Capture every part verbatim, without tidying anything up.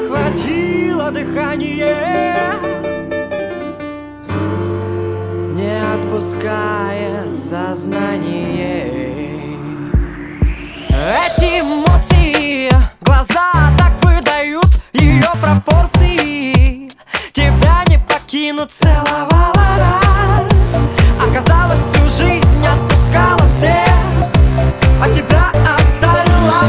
захватило дыхание, не отпускает сознание. Эти эмоции, глаза так выдают ее пропорции. Тебя не покинут, целовала раз. Оказалось, всю жизнь отпускала всех, а тебя оставила.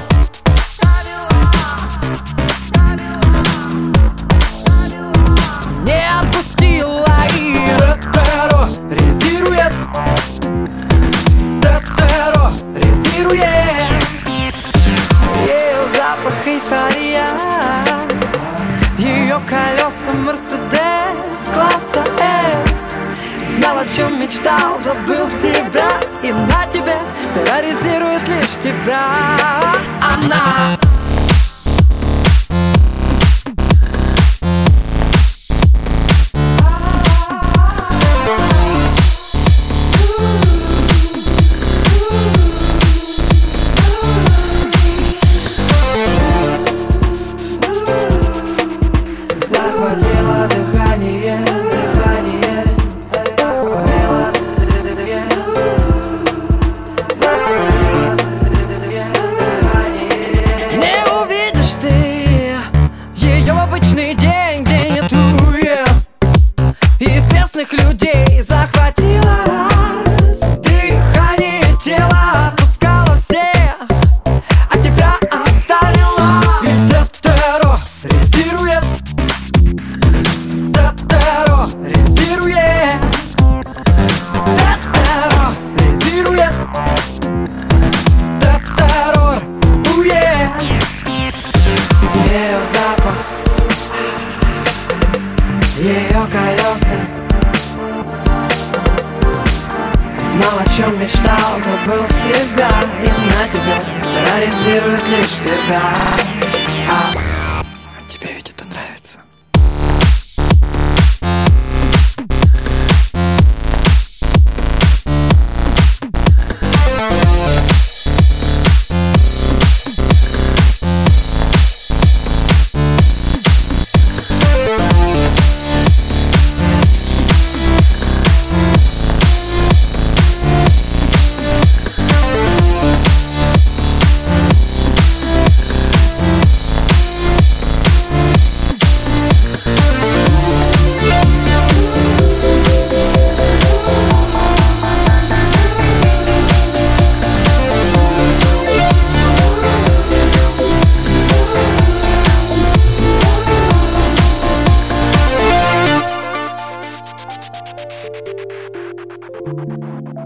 Не отпустила и терроризирует, терроризирует. Ее запах эйфория, ее колеса Мерседес класса С. Знал, о чем мечтал, забыл себя, и на тебе терроризирует лишь тебя она. Захватило дыхание, дыхание, захватило дыхание, захватило дыхание. Не увидишь ты ее в обычный день, где нету известных людей. Захватила раз, дыхание тела отпускала всех, а тебя оставила. И терроризирует, терроризирует, терроризирует, террорует. Ее запах, ее колеса. Знал, о чем мечтал, забыл себя, и на тебе терроризирует лишь тебя. А тебе ведь это нравится? Thank you.